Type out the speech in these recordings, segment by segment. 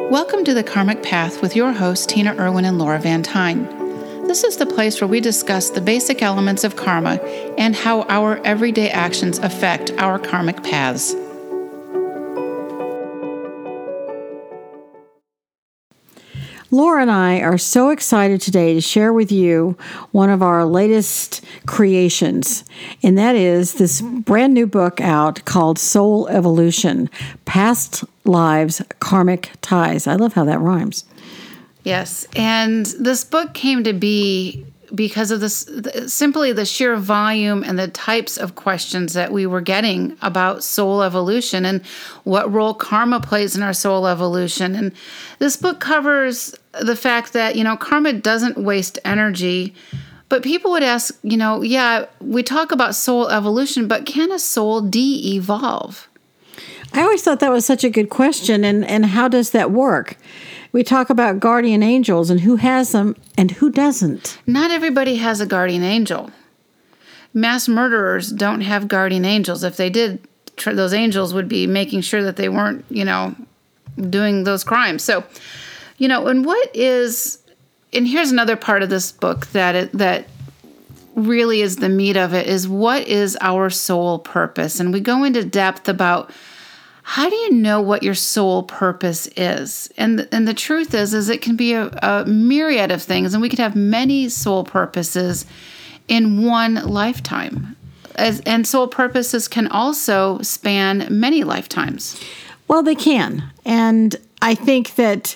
Welcome to The Karmic Path with your hosts, Tina Irwin and Laura Van Tyne. This is the place where we discuss the basic elements of karma and how our everyday actions affect our karmic paths. Laura and I are so excited today to share with you one of our latest creations, and that is this brand new book out called Soul Evolution, Past Lives, Karmic Ties. I love how that rhymes. Yes, and this book came to be because of this, simply the sheer volume and the types of questions that we were getting about soul evolution and what role karma plays in our soul evolution. And this book covers the fact that, karma doesn't waste energy, but people would ask, we talk about soul evolution, but can a soul de-evolve? I always thought that was such a good question, and how does that work? We talk about guardian angels and who has them and who doesn't. Not everybody has a guardian angel. Mass murderers don't have guardian angels. If they did, those angels would be making sure that they weren't, doing those crimes. So, and here's another part of this book that really is the meat of it, is what is our soul purpose? And we go into depth about how do you know what your soul purpose is? And the truth is it can be a myriad of things, and we could have many soul purposes in one lifetime. And soul purposes can also span many lifetimes. Well, they can. And I think that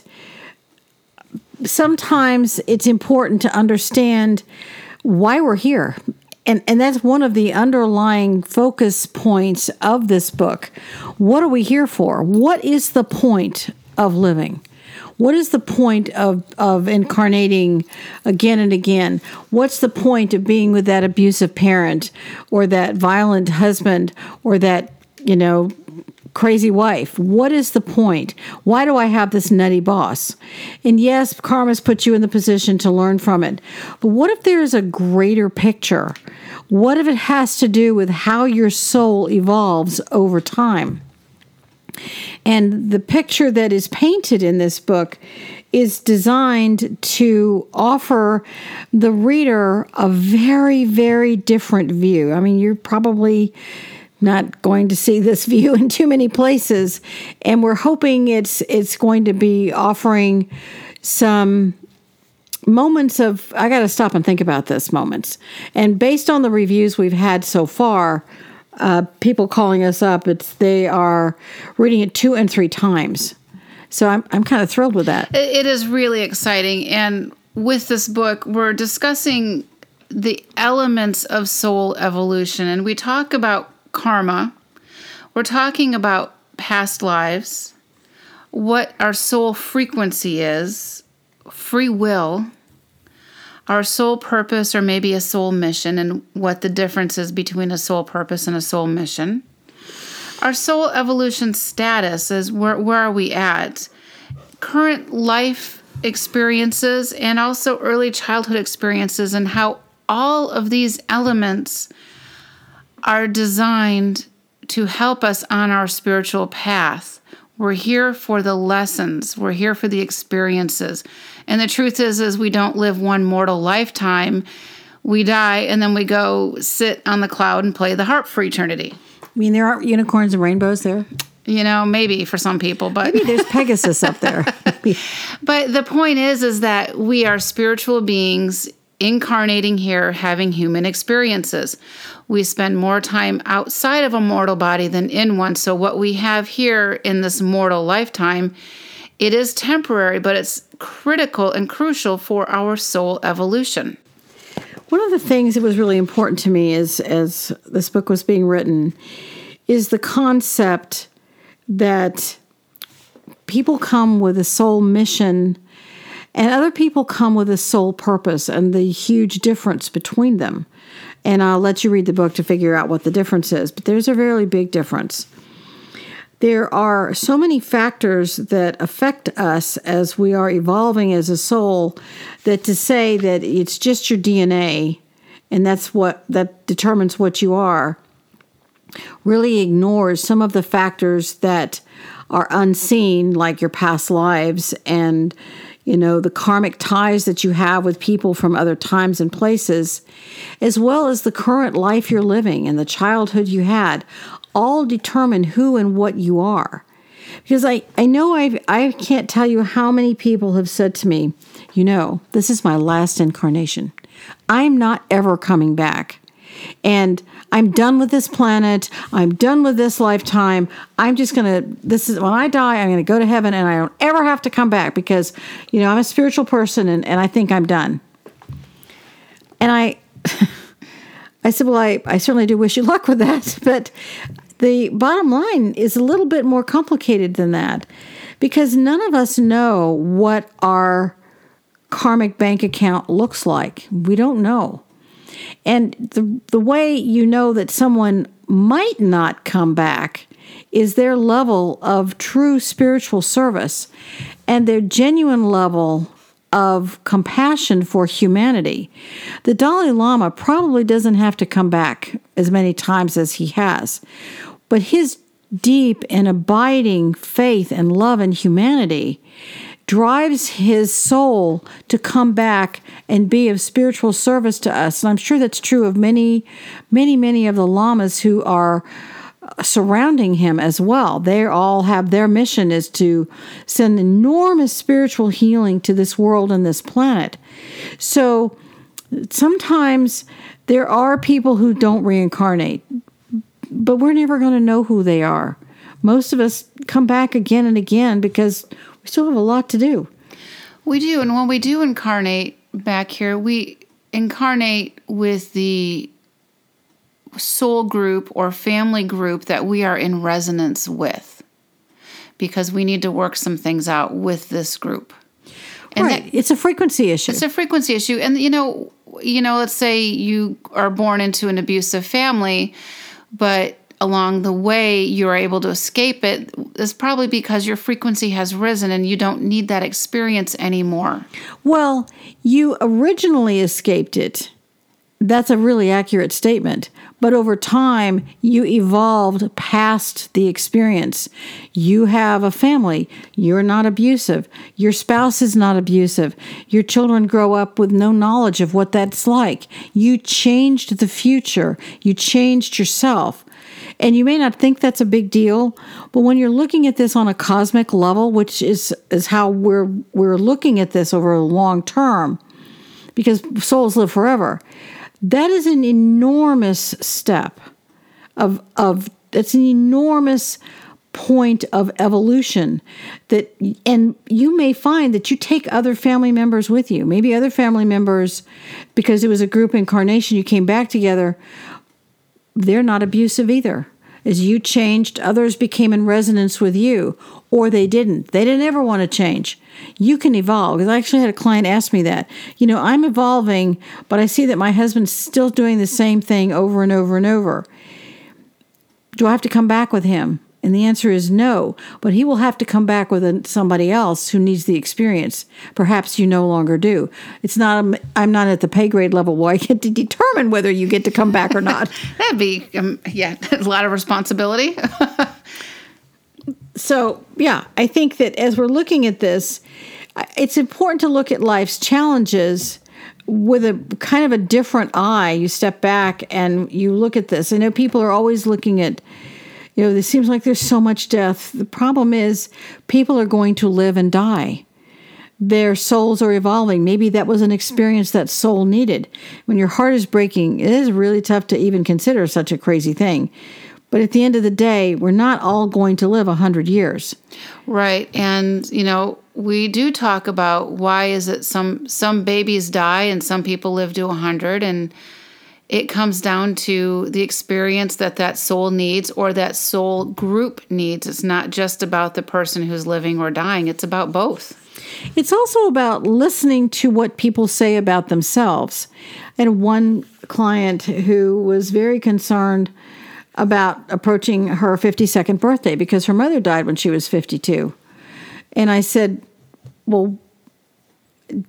sometimes it's important to understand why we're here. And that's one of the underlying focus points of this book. What are we here for? What is the point of living? What is the point of incarnating again and again? What's the point of being with that abusive parent or that violent husband or that, crazy wife? What is the point? Why do I have this nutty boss? And yes, karma's put you in the position to learn from it. But what if there's a greater picture? What if it has to do with how your soul evolves over time? And the picture that is painted in this book is designed to offer the reader a very, very different view. I mean, you're probably not going to see this view in too many places, and we're hoping it's going to be offering some moments of, I got to stop and think about this moments. And based on the reviews we've had so far, people calling us up, they are reading it 2 and 3 times. So I'm kind of thrilled with that. It is really exciting. And with this book, we're discussing the elements of soul evolution. And we talk about karma. We're talking about past lives, what our soul frequency is, free will, our soul purpose or maybe a soul mission, and what the difference is between a soul purpose and a soul mission. Our soul evolution status is where are we at? Current life experiences and also early childhood experiences, and how all of these elements are designed to help us on our spiritual path. We're here for the lessons. We're here for the experiences. And the truth is we don't live one mortal lifetime. We die, and then we go sit on the cloud and play the harp for eternity. I mean, there aren't unicorns and rainbows there? Maybe for some people, but maybe there's Pegasus up there. But the point is that we are spiritual beings incarnating here, having human experiences. We spend more time outside of a mortal body than in one. So what we have here in this mortal lifetime, it is temporary, but it's critical and crucial for our soul evolution. One of the things that was really important to me as this book was being written is the concept that people come with a soul mission and other people come with a soul purpose, and the huge difference between them. And I'll let you read the book to figure out what the difference is, but there's a very big difference. There are so many factors that affect us as we are evolving as a soul that to say that it's just your DNA and that determines what you are really ignores some of the factors that are unseen, like your past lives and, the karmic ties that you have with people from other times and places, as well as the current life you're living and the childhood you had, all determine who and what you are. Because I know I can't tell you how many people have said to me, this is my last incarnation. I'm not ever coming back. And I'm done with this planet. I'm done with this lifetime. I'm just when I die, I'm going to go to heaven and I don't ever have to come back because, I'm a spiritual person and I think I'm done. And I said, well, I certainly do wish you luck with that. But the bottom line is a little bit more complicated than that because none of us know what our karmic bank account looks like. We don't know. And the way you know that someone might not come back is their level of true spiritual service and their genuine level of compassion for humanity. The Dalai Lama probably doesn't have to come back as many times as he has, but his deep and abiding faith and love in humanity drives his soul to come back and be of spiritual service to us. And I'm sure that's true of many, many, many of the lamas who are surrounding him as well. They all have their mission is to send enormous spiritual healing to this world and this planet. So sometimes there are people who don't reincarnate, but we're never going to know who they are. Most of us come back again and again because we still have a lot to do. We do. And when we do incarnate back here, we incarnate with the soul group or family group that we are in resonance with because we need to work some things out with this group. And right. It's a frequency issue. It's a frequency issue. And, let's say you are born into an abusive family, but along the way you're able to escape it, is probably because your frequency has risen and you don't need that experience anymore. Well, you originally escaped it. That's a really accurate statement. But over time, you evolved past the experience. You have a family. You're not abusive. Your spouse is not abusive. Your children grow up with no knowledge of what that's like. You changed the future. You changed yourself. And you may not think that's a big deal, but when you're looking at this on a cosmic level, which is how we're looking at this over a long term, because souls live forever, that is an enormous step that's an enormous point of evolution and you may find that you take other family members with you. Maybe other family members, because it was a group incarnation, you came back together, they're not abusive either. As you changed, others became in resonance with you, or they didn't. They didn't ever want to change. You can evolve. Because I actually had a client ask me that. I'm evolving, but I see that my husband's still doing the same thing over and over and over. Do I have to come back with him? And the answer is no, but he will have to come back with somebody else who needs the experience. Perhaps you no longer do. I'm not at the pay grade level where I get to determine whether you get to come back or not. That'd be, a lot of responsibility. So, I think that as we're looking at this, it's important to look at life's challenges with a kind of a different eye. You step back and you look at this. I know people are always looking at, it seems like there's so much death. The problem is people are going to live and die. Their souls are evolving. Maybe that was an experience that soul needed. When your heart is breaking, it is really tough to even consider such a crazy thing. But at the end of the day, we're not all going to live 100 years. Right. And, we do talk about why is it some babies die and some people live to 100, and it comes down to the experience that soul needs or that soul group needs. It's not just about the person who's living or dying. It's about both. It's also about listening to what people say about themselves. And one client who was very concerned about approaching her 52nd birthday because her mother died when she was 52. And I said, well,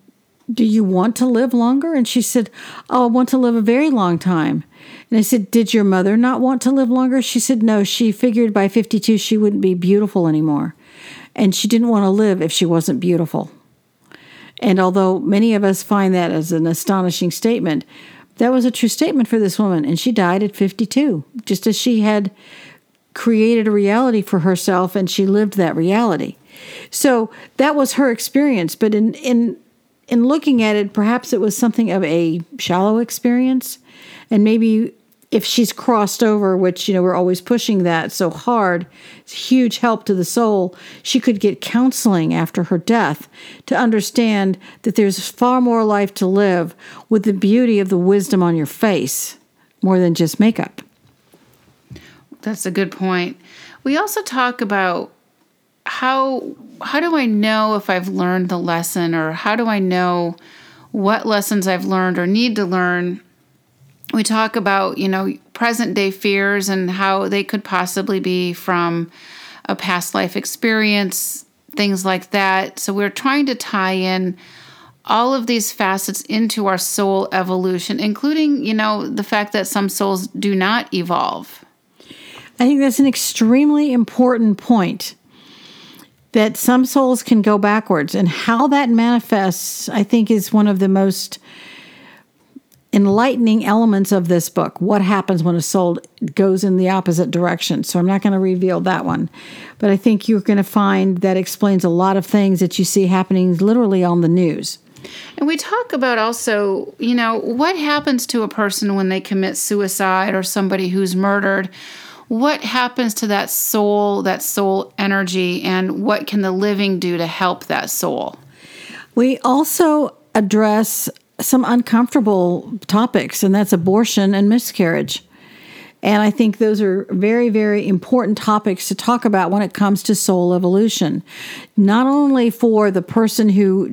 do you want to live longer? And she said, oh, I want to live a very long time. And I said, did your mother not want to live longer? She said, no, she figured by 52 she wouldn't be beautiful anymore. And she didn't want to live if she wasn't beautiful. And although many of us find that as an astonishing statement, that was a true statement for this woman. And she died at 52, just as she had created a reality for herself and she lived that reality. So that was her experience. But in looking at it, perhaps it was something of a shallow experience. And maybe if she's crossed over, which, we're always pushing that so hard, it's a huge help to the soul, she could get counseling after her death to understand that there's far more life to live with the beauty of the wisdom on your face, more than just makeup. That's a good point. We also talk about how do I know if I've learned the lesson, or how do I know what lessons I've learned or need to learn? We talk about, present day fears and how they could possibly be from a past life experience, things like that. So we're trying to tie in all of these facets into our soul evolution, including, the fact that some souls do not evolve. I think that's an extremely important point, that some souls can go backwards. And how that manifests, I think, is one of the most enlightening elements of this book. What happens when a soul goes in the opposite direction? So I'm not going to reveal that one. But I think you're going to find that explains a lot of things that you see happening literally on the news. And we talk about also, what happens to a person when they commit suicide or somebody who's murdered. What happens to that soul energy, and what can the living do to help that soul? We also address some uncomfortable topics, and that's abortion and miscarriage. And I think those are very, very important topics to talk about when it comes to soul evolution. Not only for the person who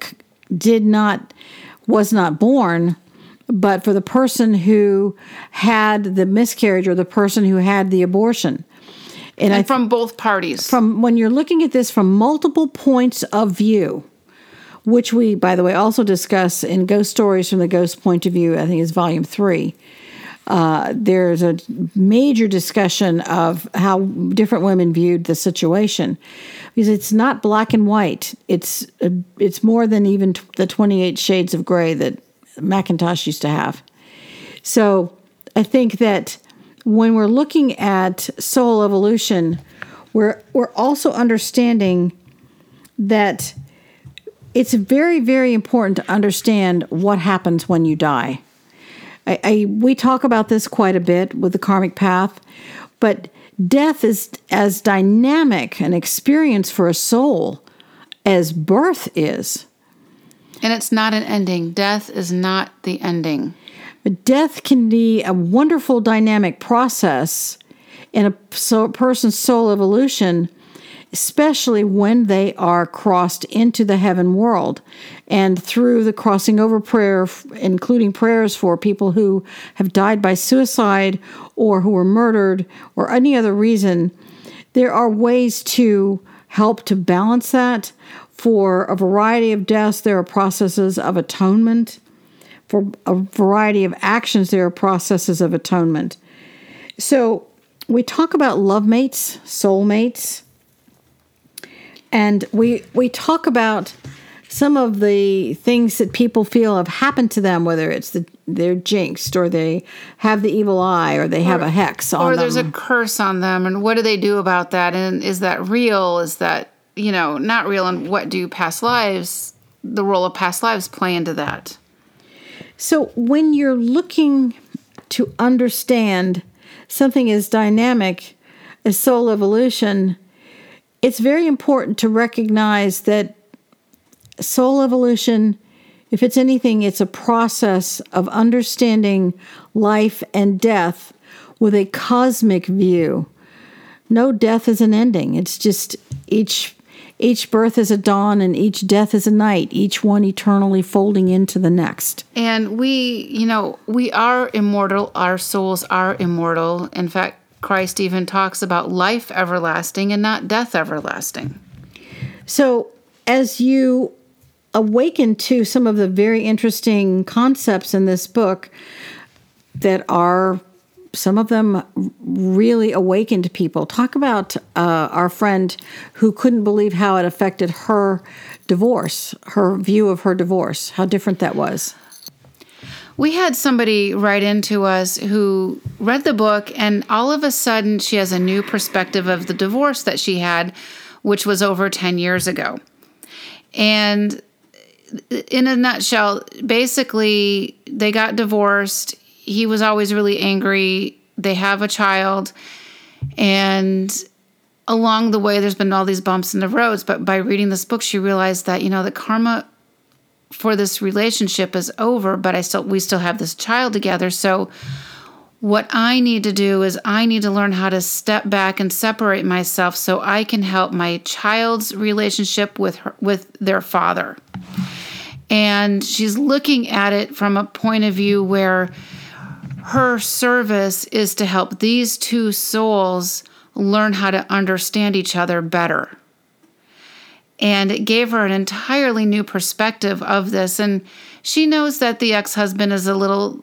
was not born, but for the person who had the miscarriage or the person who had the abortion. And from both parties. When you're looking at this from multiple points of view, which we, by the way, also discuss in Ghost Stories from the Ghost Point of View, I think is Volume 3. There's a major discussion of how different women viewed the situation. Because it's not black and white. It's more than even the 28 shades of gray that Macintosh used to have. So I think that when we're looking at soul evolution, we're also understanding that it's very, very important to understand what happens when you die. We talk about this quite a bit with the karmic path, but death is as dynamic an experience for a soul as birth is. And it's not an ending. Death is not the ending. But death can be a wonderful dynamic process in a person's soul evolution, especially when they are crossed into the heaven world. And through the crossing over prayer, including prayers for people who have died by suicide or who were murdered or any other reason, there are ways to help to balance that. For a variety of deaths, there are processes of atonement. For a variety of actions, there are processes of atonement. So we talk about love mates, soul mates, and we talk about some of the things that people feel have happened to them, whether it's they're jinxed, or they have the evil eye, or they have a hex on them. Or there's a curse on them, and what do they do about that? And is that real? Is that not real, and what do the role of past lives play into that? So when you're looking to understand something as dynamic as soul evolution, it's very important to recognize that soul evolution, if it's anything, it's a process of understanding life and death with a cosmic view. No death is an ending. It's just each birth is a dawn and each death is a night, each one eternally folding into the next. And we are immortal. Our souls are immortal. In fact, Christ even talks about life everlasting and not death everlasting. So as you awakened to some of the very interesting concepts in this book that are, some of them really awakened people. Talk about our friend who couldn't believe how it affected her divorce, her view of her divorce, how different that was. We had somebody write into us who read the book, and all of a sudden she has a new perspective of the divorce that she had, which was over 10 years ago. And in a nutshell, basically, they got divorced. He was always really angry. They have a child. And along the way, there's been all these bumps in the roads. But by reading this book, she realized that, the karma for this relationship is over, but we still have this child together. So what I need to do is I need to learn how to step back and separate myself so I can help my child's relationship with their father. And she's looking at it from a point of view where her service is to help these two souls learn how to understand each other better. And it gave her an entirely new perspective of this. And she knows that the ex-husband is a little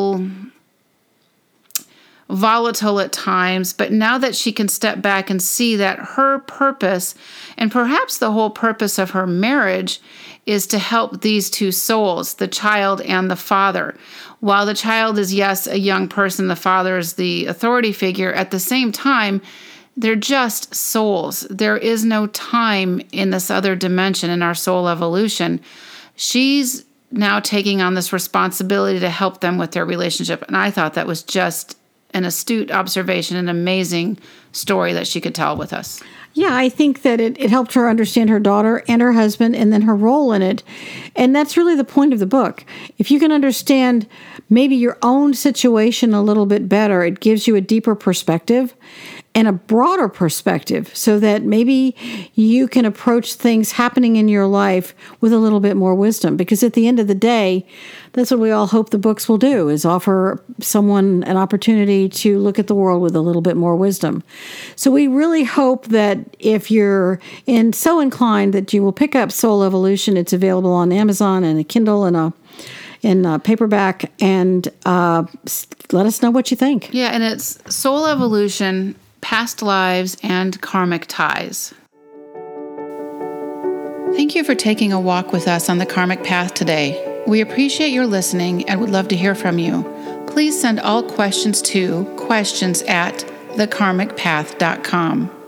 volatile at times, but now that she can step back and see that her purpose, and perhaps the whole purpose of her marriage, is to help these two souls, the child and the father. While the child is, yes, a young person, the father is the authority figure, at the same time, they're just souls. There is no time in this other dimension in our soul evolution. She's now taking on this responsibility to help them with their relationship. And I thought that was just an astute observation, an amazing story that she could tell with us. Yeah, I think that it helped her understand her daughter and her husband and then her role in it. And that's really the point of the book. If you can understand maybe your own situation a little bit better, it gives you a deeper perspective and a broader perspective so that maybe you can approach things happening in your life with a little bit more wisdom. Because at the end of the day, that's what we all hope the books will do, is offer someone an opportunity to look at the world with a little bit more wisdom. So we really hope that if you're so inclined that you will pick up Soul Evolution. It's available on Amazon and a Kindle and in paperback, and let us know what you think. Yeah, and it's Soul Evolution, Past Lives, and Karmic Ties. Thank you for taking a walk with us on the Karmic Path today. We appreciate your listening and would love to hear from you. Please send all questions to questions@thekarmicpath.com.